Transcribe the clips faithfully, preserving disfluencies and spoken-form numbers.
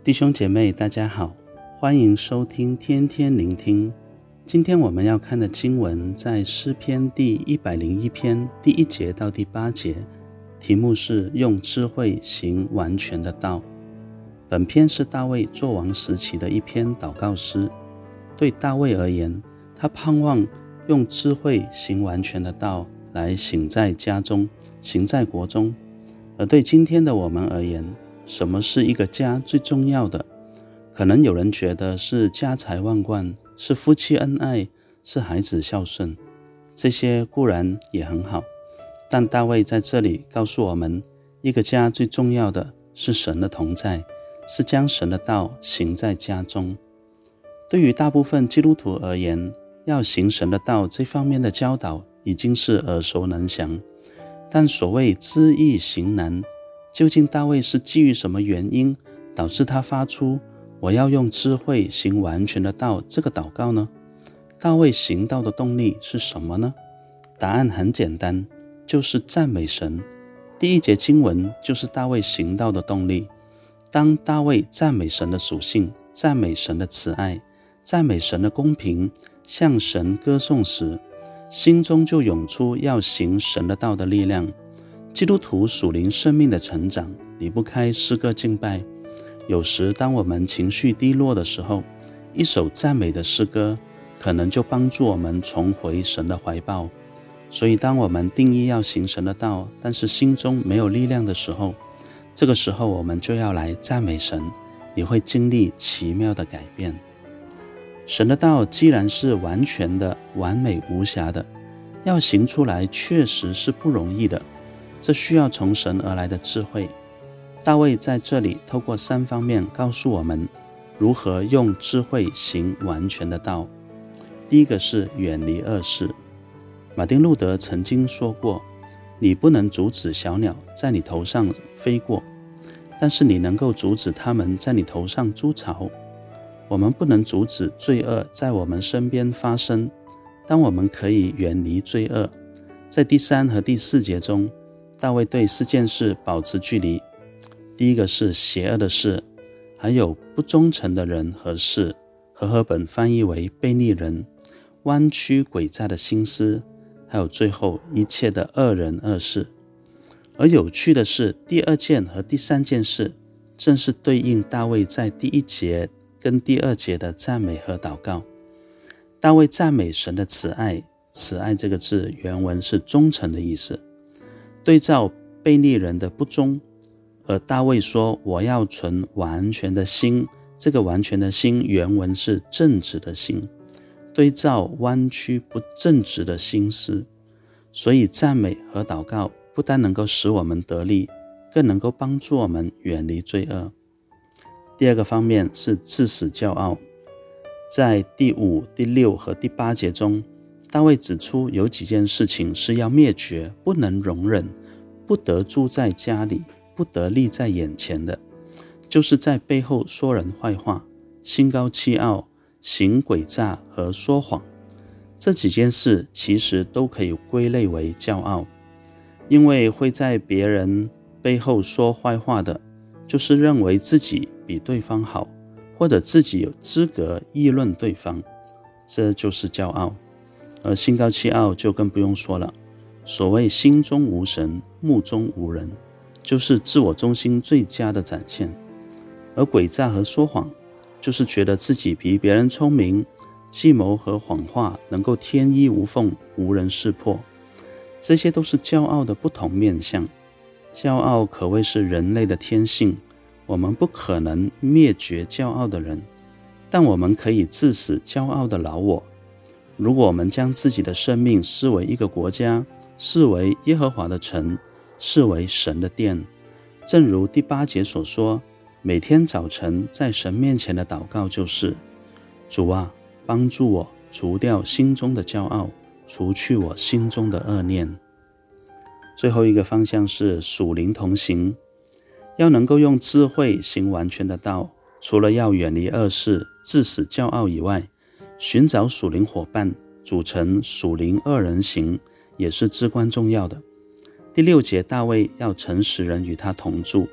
弟兄姐妹大家好，欢迎收听天天聆听。今天我们要看的经文在诗篇第一百零一篇第一节到第八节，题目是用智慧行完全的道。本篇是大卫作王时期的一篇祷告诗。对大卫而言，他盼望用智慧行完全的道，来行在家中，行在国中。而对今天的我们而言，什么是一个家最重要的？可能有人觉得是家财万贯，是夫妻恩爱，是孩子孝顺，这些固然也很好，但大卫在这里告诉我们，一个家最重要的是神的同在，是将神的道行在家中。对于大部分基督徒而言，要行神的道这方面的教导已经是耳熟能详，但所谓知易行难，究竟大卫是基于什么原因导致他发出我要用智慧行完全的道这个祷告呢？大卫行道的动力是什么呢？答案很简单，就是赞美神。第一节经文就是大卫行道的动力。当大卫赞美神的属性，赞美神的慈爱，赞美神的公平，向神歌颂时，心中就涌出要行神的道的力量。基督徒属灵生命的成长离不开诗歌敬拜。有时当我们情绪低落的时候，一首赞美的诗歌可能就帮助我们重回神的怀抱。所以当我们定义要行神的道，但是心中没有力量的时候，这个时候我们就要来赞美神，你会经历奇妙的改变。神的道既然是完全的、完美无瑕的，要行出来确实是不容易的，这需要从神而来的智慧。大卫在这里透过三方面告诉我们如何用智慧行完全的道。第一个是远离恶事。马丁路德曾经说过，你不能阻止小鸟在你头上飞过，但是你能够阻止它们在你头上筑巢。我们不能阻止罪恶在我们身边发生，但我们可以远离罪恶。在第三和第四节中，大卫对四件事保持距离。第一个是邪恶的事，还有不忠诚的人和事，和合本翻译为悖逆人，弯曲诡诈的心思，还有最后一切的恶人恶事。而有趣的是，第二件和第三件事正是对应大卫在第一节跟第二节的赞美和祷告。大卫赞美神的慈爱，慈爱这个字原文是忠诚的意思，对照悖逆人的不忠。而大卫说我要存完全的心，这个完全的心原文是正直的心，对照弯曲不正直的心思。所以赞美和祷告不单能够使我们得力，更能够帮助我们远离罪恶。第二个方面是治死骄傲。在第五、第六和第八节中，大卫指出有几件事情是要灭绝，不能容忍，不得住在家里，不得立在眼前的，就是在背后说人坏话，心高气傲，行诡诈和说谎。这几件事其实都可以归类为骄傲，因为会在别人背后说坏话的，就是认为自己比对方好，或者自己有资格议论对方，这就是骄傲。而心高气傲就更不用说了，所谓心中无神，目中无人，就是自我中心最佳的展现。而诡诈和说谎，就是觉得自己比别人聪明，计谋和谎话能够天衣无缝，无人识破。这些都是骄傲的不同面向。骄傲可谓是人类的天性，我们不可能灭绝骄傲的人，但我们可以致死骄傲的老我。如果我们将自己的生命视为一个国家，视为耶和华的城，视为神的殿，正如第八节所说，每天早晨在神面前的祷告就是主啊，帮助我除掉心中的骄傲，除去我心中的恶念。最后一个方向是属灵同行。要能够用智慧行完全的道，除了要远离恶事，治死骄傲以外，寻找属灵伙伴，组成属灵二人行，也是至关重要的。第六节，大卫要诚实人与他同住，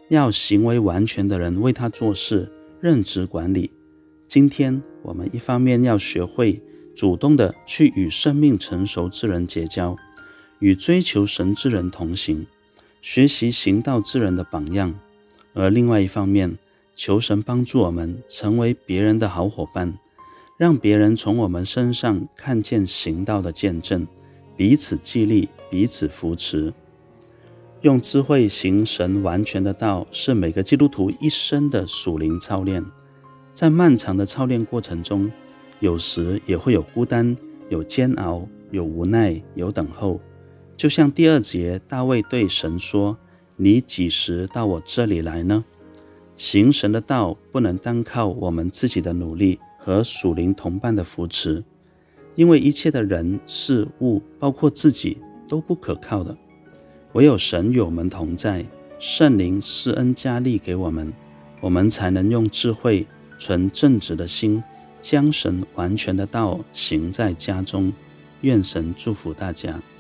要行为完全的人为他做事，任职管理。今天我们一方面要学会主动的去与生命成熟之人结交，与追求神之人同行，学习行道之人的榜样；而另外一方面，求神帮助我们成为别人的好伙伴，让别人从我们身上看见行道的见证，彼此激励，彼此扶持。用智慧行神完全的道，是每个基督徒一生的属灵操练。在漫长的操练过程中，有时也会有孤单，有煎熬，有无奈，有等候。就像第二节大卫对神说：你几时到我这里来呢？行神的道不能单靠我们自己的努力和属灵同伴的扶持，因为一切的人事物包括自己都不可靠的，唯有神与我们同在，圣灵施恩加力给我们，我们才能用智慧存正直的心，将神完全的道行在家中。愿神祝福大家。